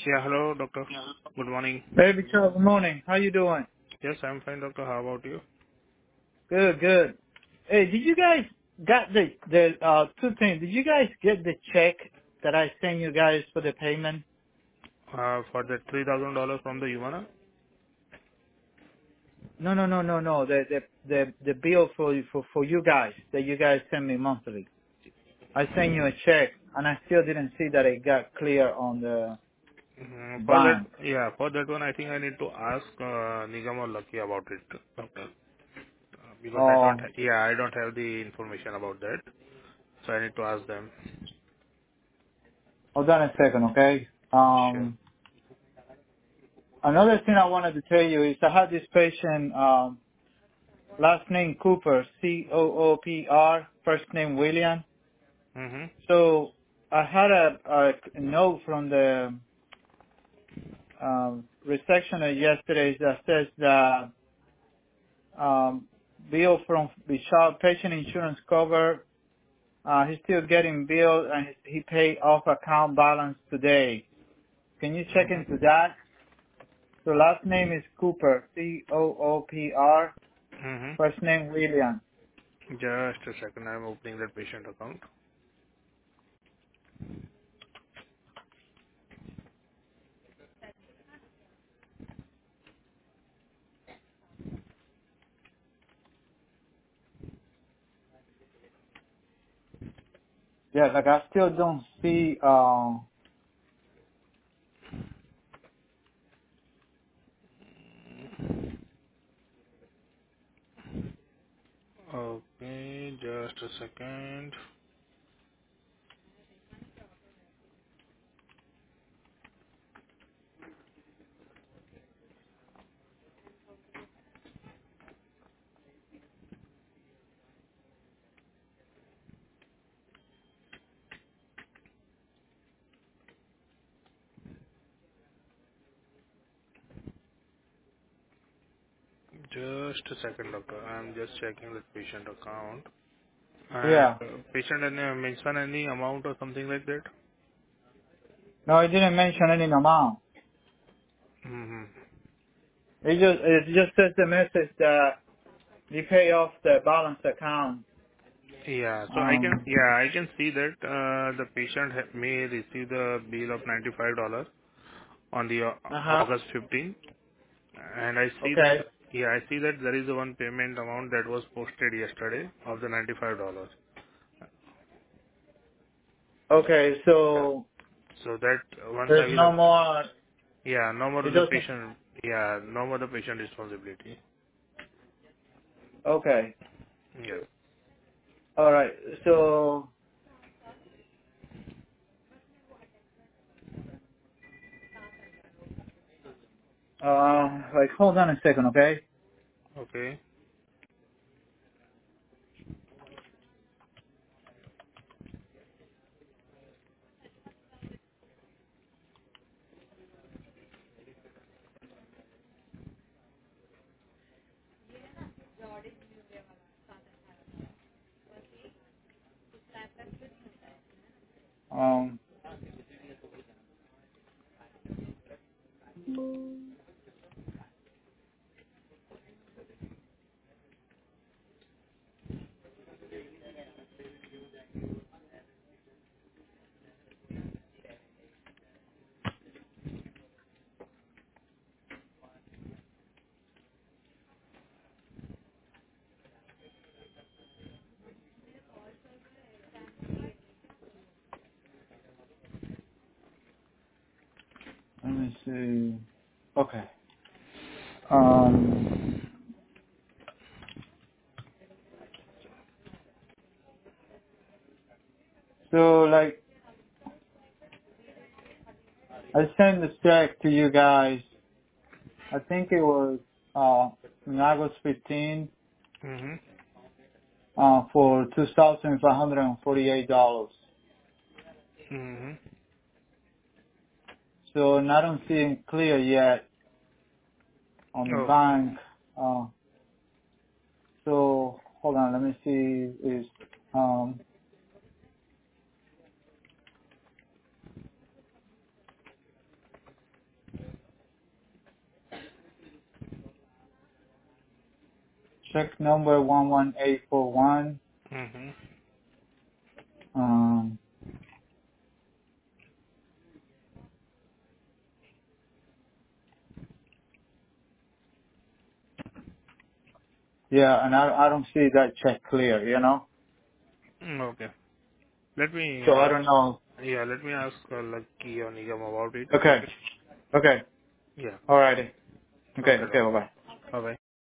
Yeah, hello, doctor. Good morning. Hey, Victor, good morning. How you doing? Yes, I'm fine, doctor. How about you? Good, good. Hey, did you guys got the two things? Did you guys get the check that I sent you guys for the payment? For the $3,000 from the Humana? No. The bill for you guys that you guys send me monthly. I sent you a check and I still didn't see that it got clear on the For that, bank. yeah, for that one, I think I need to ask Nigam or Lucky about it, doctor. Because I don't, Oh, yeah, I don't have the information about that, so I need to ask them. hold on a second, okay? Sure. Another thing I wanted to tell you is I had this patient, last name Cooper, Coopr, first name William. Mm-hmm. So I had a note from the receptionist yesterday that says that bill from Bishop patient insurance cover. He's still getting billed and he paid off account balance today. Can you check into Mm-hmm. that? So last name is Cooper, Coopr, Mm-hmm. first name William. Just a second, I'm opening that patient account. Yeah, like I still don't see. Okay, just a second. Just a second, doctor. I'm just checking the patient account. And Yeah. patient any mention any amount or something like that? No, it didn't mention any amount. Mm-hmm. It just says the message that you pay off the balance account. Yeah. So Um. I can see that the patient may receive the bill of $95 on the Uh huh. August 15th, and I see that, Okay. yeah, I see that there is a one payment amount that was posted yesterday of the $95. Okay. Yeah. So So that once I there's will, no more. yeah, no more It the doesn't. patient, yeah, no more the patient responsibility. Okay. Yeah. All right. So like hold on a second, okay? Okay. Um. Let me see. Okay. Um. So like I sent the check to you guys. I think it was on August 15th Mm-hmm. for $2,548. Mm-hmm. So and I don't see it clear yet on the Oh, bank. So hold on, let me see. Is um check number 11841. Mm-hmm. Um, yeah, and I don't see that check clear, you know? Okay. Let me So I ask. don't know. Yeah, let me ask Lucky or Nigam about it. Okay. Okay. Okay. Yeah. Alrighty. Okay. Okay, Okay. doc. Bye bye.